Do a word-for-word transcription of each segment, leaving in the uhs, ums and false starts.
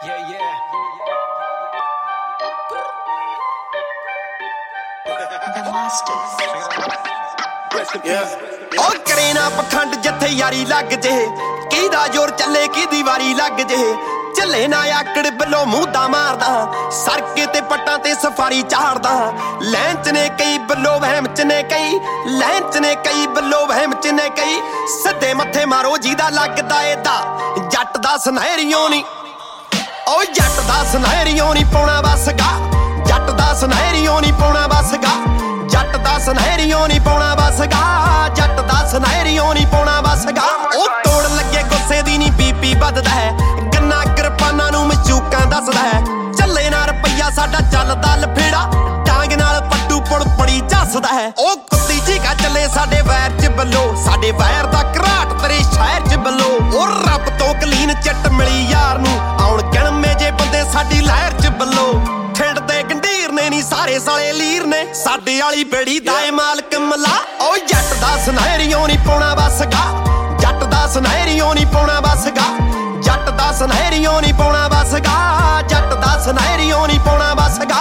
Yeah, yeah. The Masters. ਉਹ ਕਰੇ ਨਾ ਪਖੰਡ ਜਿੱਥੇ ਯਾਰੀ ਲੱਗ ਜੇ, ਕਿਹਦਾ ਜ਼ੋਰ ਚੱਲੇ ਕਿਹਦੀ ਵਾਰੀ ਲੱਗ ਜੇ। ਚੱਲੇ ਨਾ ਆਕੜ ਵੱਲੋਂ ਮੂੰਹ ਦਾ ਮਾਰਦਾ, ਸੜਕੇ ਤੇ ਪੱਟਾਂ ਤੇ ਸਫਾਰੀ ਚਾੜਦਾ। ਲੈਣ ਚ ਨੇ ਕਈ ਵੱਲੋਂ ਵਹਿਮ ਚ ਨੇ ਕਈ, ਲੈਣ ਚ ਨੇ ਕਈ ਵੱਲੋਂ ਵਹਿਮ ਚ ਨੇ ਕਈ। ਸਿੱਧੇ ਮੱਥੇ ਮਾਰੋ ਜਿਹਦਾ ਲੱਗਦਾ ਏਦਾ, ਜੱਟ ਦਾ ਸੁਨਹਿਰੀਓ ਨੀ। ਉਹ ਜੱਟ ਦਾ ਸੁਨਹਿਰੀਓ ਨੀ ਪਾਉਣਾ ਵਸਗਾ, ਜੱਟ ਦਾ ਸੁਨਹਿਰੀਓ ਨੀ ਪਾਉਣਾ ਵਸਗਾ, ਜੱਟ ਦਾ ਸੁਨਹਿਰੀਓ ਨੀ ਪਾਉਣਾ ਵਸਗਾ, ਜੱਟ ਦਾ ਸੁਨਹਿਰੀਓ ਨੀ ਪਾਉਣਾ ਵਸਗਾ। ਉਹ ਤੋੜ ਲੱਗੇ ਗੁੱਸੇ ਦੀ ਨੀ ਬੀਪੀ ਵੱਧਦਾ ਹੈ, ਗੰਨਾ ਕਿਰਪਾਨਾਂ ਨੂੰ ਮਚੂਕਾਂ ਦੱਸਦਾ ਹੈ। ਚੱਲੇ ਨਾ ਰੁਪਈਆ ਸਾਡਾ ਚੱਲਦਾ ਲਫੇੜਾ, ਟਾਂਗ ਨਾਲ ਪੱਟੂ ਪੁੜ ਪੜੀ ਝੱਸਦਾ ਹੈ। ਉਹ ਕੁੱਤੀ ਚੀਕਾ ਚੱਲੇ ਸਾਡੇ ਵੈਰ ਚ ਵੱਲੋਂ, ਸਾਡੇ ਵੈਰ ਦਾ ਘਰਾਟ ਤੇਰੇ ਸ਼ਹਿਰ ਚ ਵੱਲੋਂ। ਉਹ ਰੱਬ ਤੋਂ ਕਲੀਨ ਚਿੱਟ ਮਿਲੀ ਯਾਰ ਨੂੰ, ਆਉਣ ਗਿਣਵੇਂ ਜੇ ਬੰਦੇ ਸਾਡੀ ਲਹਿਰ ਚ ਵੱਲੋਂ। ਖਿੰਡਦੇ ਗੰਢੀਰ ਨੇ ਨੀ ਸਾਰੇ ਸਾਲੇ ਲੀਰ ਨੇ, ਸਾਡੇ ਵਾਲੀ ਬੇੜੀ ਦਾ ਏ ਮਾਲਕ ਮਲਾ। ਉਹ ਜੱਟ ਦਾ ਸੁਨਹਿਰੀਓ ਨੀ ਪਾਉਣਾ ਵਸਗਾ, ਜੱਟ ਦਾ ਸੁਨਹਿਰੀਓ ਨੀ ਪਾਉਣਾ ਵਸਗਾ, ਜੱਟ ਦਾ ਸੁਨਹਿਰੀਓ ਨੀ ਪਾਉਣਾ ਵਸਗਾ, ਜੱਟ ਦਾ ਸੁਨਹਿਰੀਓ ਨੀ ਪਾਉਣਾ ਵਸਗਾ।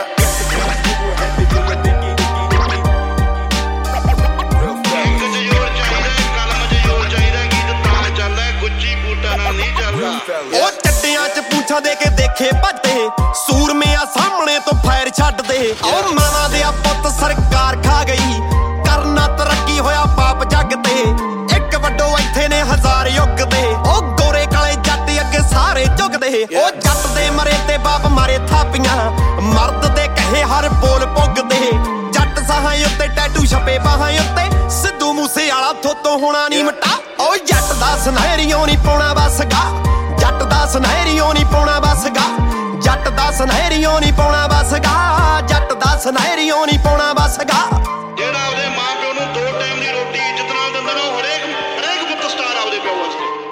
ਉਹ ਚੱਟਿਆਂ ਚ ਪੂੰਛਾਂ ਦੇ ਕੇ ਦੇਖੇ ਭੱਜਦੇ, ਸੂਰਮਿਆਂ ਸਾਹਮਣੇ ਤੋਂ ਫਾਇਰ ਛੱਡਦੇ। ਉਹ ਮਾਵਾਂ ਦੇ ਆ ਪੁੱਤ ਸਰਕਾਰ ਖਾ ਗਈ, ਕਰਨਾ ਤਰੱਕੀ ਹੋਇਆ ਪਾਪ ਜੱਗ ਤੇ। ਇੱਕ ਵੱਡੋ ਇੱਥੇ ਨੇ ਹਜ਼ਾਰ ਯੁੱਗ ਦੇ, ਉਹ ਗੋਰੇ ਕਾਲੇ ਜੱਟ ਅੱਗੇ ਸਾਰੇ ਝੁਕਦੇ। ਉਹ ਜੱਟ ਦੇ ਮਰੇ ਤੇ ਬਾਪ ਮਾਰੇ ਥਾਪੀਆਂ, ਮਰਦ ਦੇ ਕਹੇ ਹਰ ਬੋਲ ਪੁੱਗਦੇ। ਜੱਟ ਸਾਹਾਂ ਉੱਤੇ ਟੈਟੂ ਛਪੇ ਬਾਹਾਂ ਉੱਤੇ, ਸਿੱਧੂ ਮੂਸੇ ਵਾਲਾ ਥੋਤੋਂ ਹੋਣਾ ਨੀ ਮਟਾ। ਉਹ ਜੱਟ ਦਾ ਸੁਨਹਿਰੀਓ ਨੀ ਪਾਉਣਾ ਵਸਗਾ, ਜੱਟ ਦਾ ਸੁਨਹਿਰੀਓ ਨੀ ਪਾਉਣਾ ਵਸਗਾ, ਜੱਟ ਦਾ ਸੁਨਹਿਰੀਓ ਨੀ ਪਾਉਣਾ ਵਸਗਾ, ਜੱਟ ਦਾ ਸੁਨਹਿਰੀਓ ਨੀ ਪਾਉਣਾ ਵਸਗਾ।